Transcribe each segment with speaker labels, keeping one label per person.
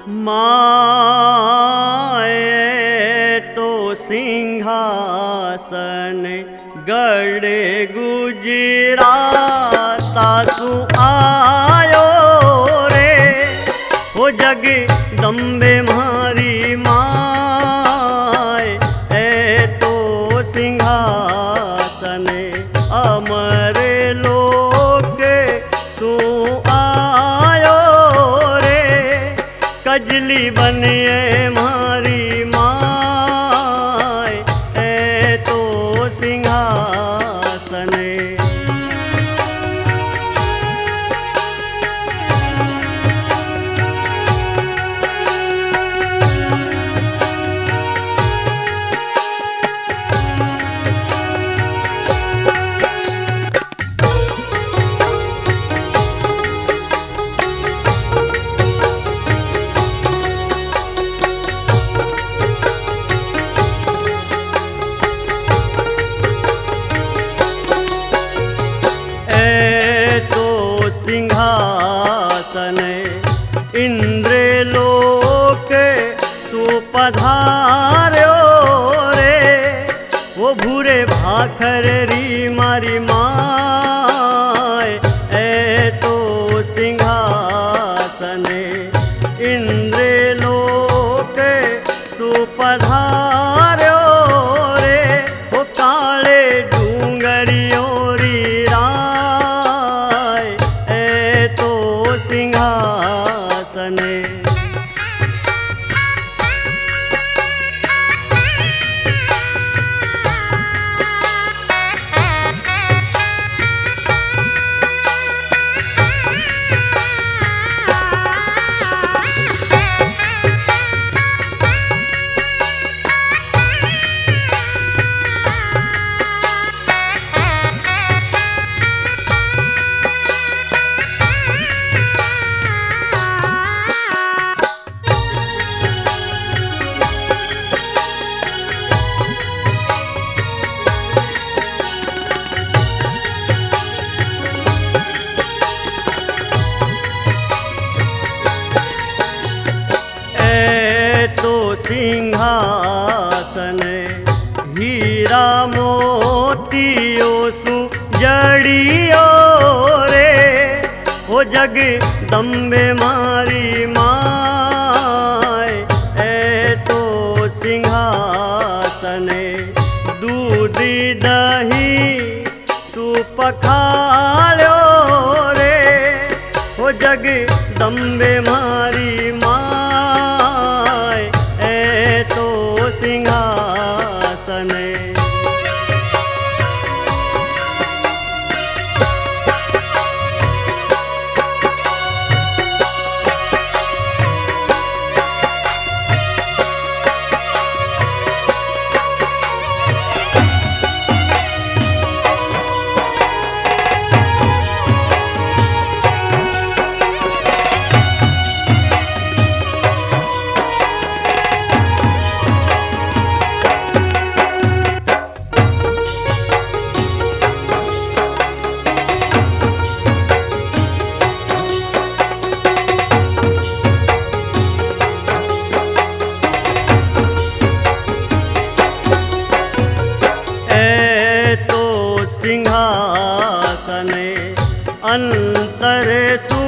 Speaker 1: माए तो सिंहासन गड़े गुजराता सु आयो रे। हो जगदम्बे मारी माय ए तो सिंहासन अमर लोक सु आयो रे। कजली बनिए मारी माय ए तो सिंहासन। सिंहासन इंद्रलोक सुपधार्यो रे। वो भूरे भाखर री मारी माय ए तो सिंहासन इंद्रलोक सुपधार्यो रे। वो काले डूंगरियों री राय ए तो सिंहासन। सिंहासन हीरा मोतियों सु जड़ियो रे। हो जगदम्बे मारी माय ए तो सिंहासन दूधी दही सुपखाल्यो रे। हो जगदम्बे मारी माय ए तो सिंहासन। सिंहासन अंतर सु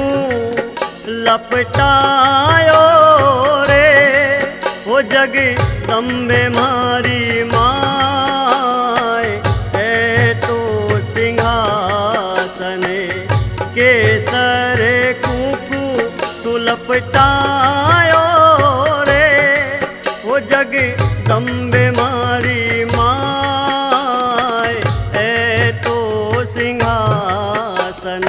Speaker 1: लपटायो रे। हो जगदम्बे मारी माय ए तो सिंहासन केसर कुकु सुलपटायो रे। हो जगदम्बे मारी माय ए तो सिंहासन।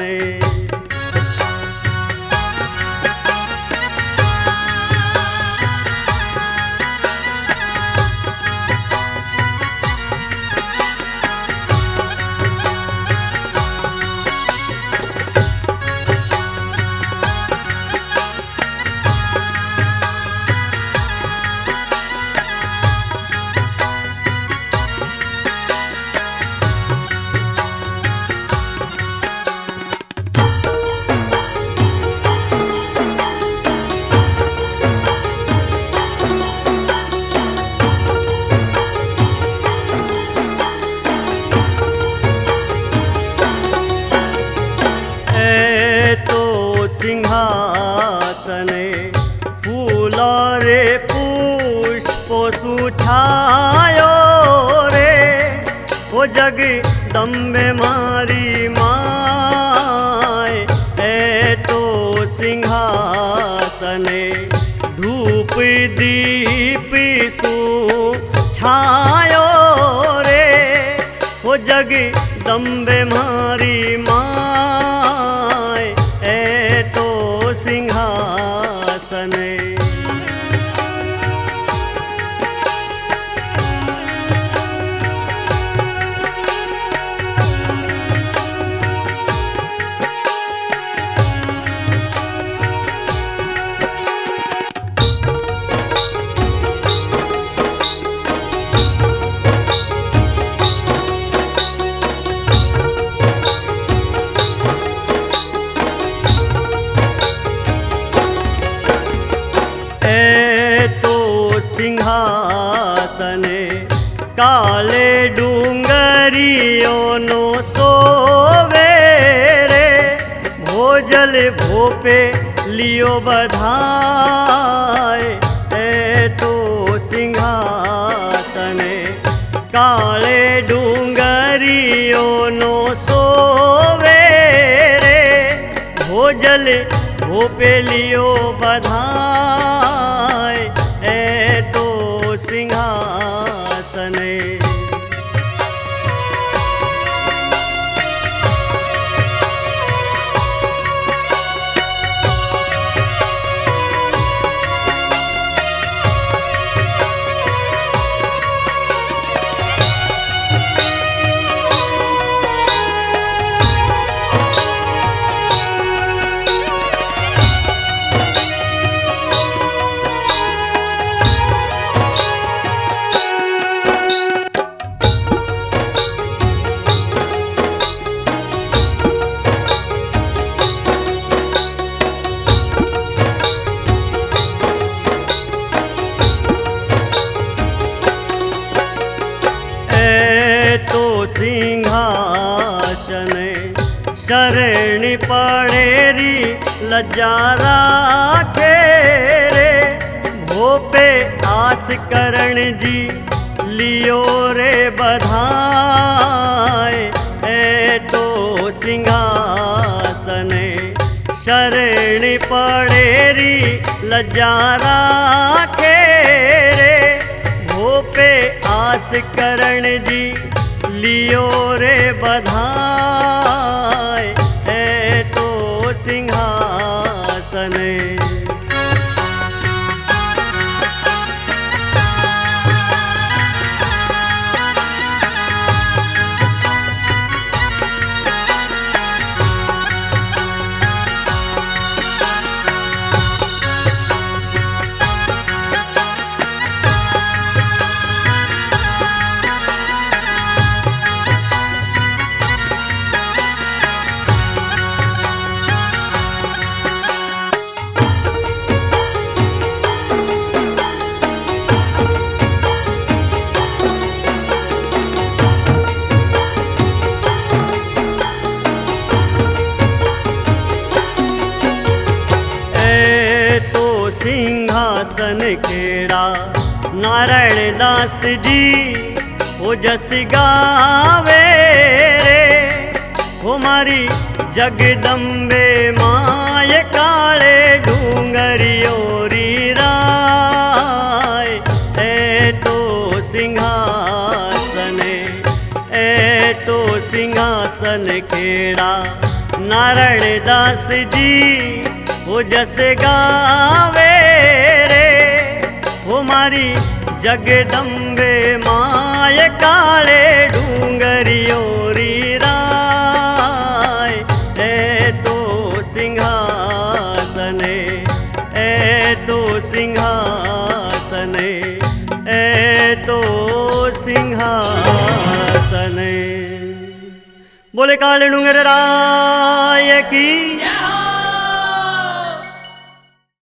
Speaker 1: मारी माय है तो सिंहासने धूप दीप सु छायो रे हो जगदम्बे मारी माय है तो सिंहासने। सिंहासने काले डूंगरियों नो सोवे रे भोजल भोपे लियो बधाए है तो सिंहासने काले डूंगरियों नो सोवे रे भोजल भोपे लियो बधाए है तो सिंहासने। सिंहासने शरण पड़ेरी लज्जा राखे रे भोपे आस करण जी लियो रे बधाए है तो सिंहासने शरण पड़ेरी लज्जा राखे रे भोपे आस करण जी लियो रे बधाए है तो सिंहासने। सिंहासन खेड़ा नारायण दास जी हो जस गावे रे हमारी जगदम्बे माय काले डूंगरियोरी राय है तो सिंहासने है तो सिंहासन खेड़ा नारायण दास जी हो जस गावे रे हमारी जगदम्बे माय काले डूंगरियोरी राय है तो सिंहासने है तो सिंहासने है तो सिंहासने। बोले काले डूंगर राय की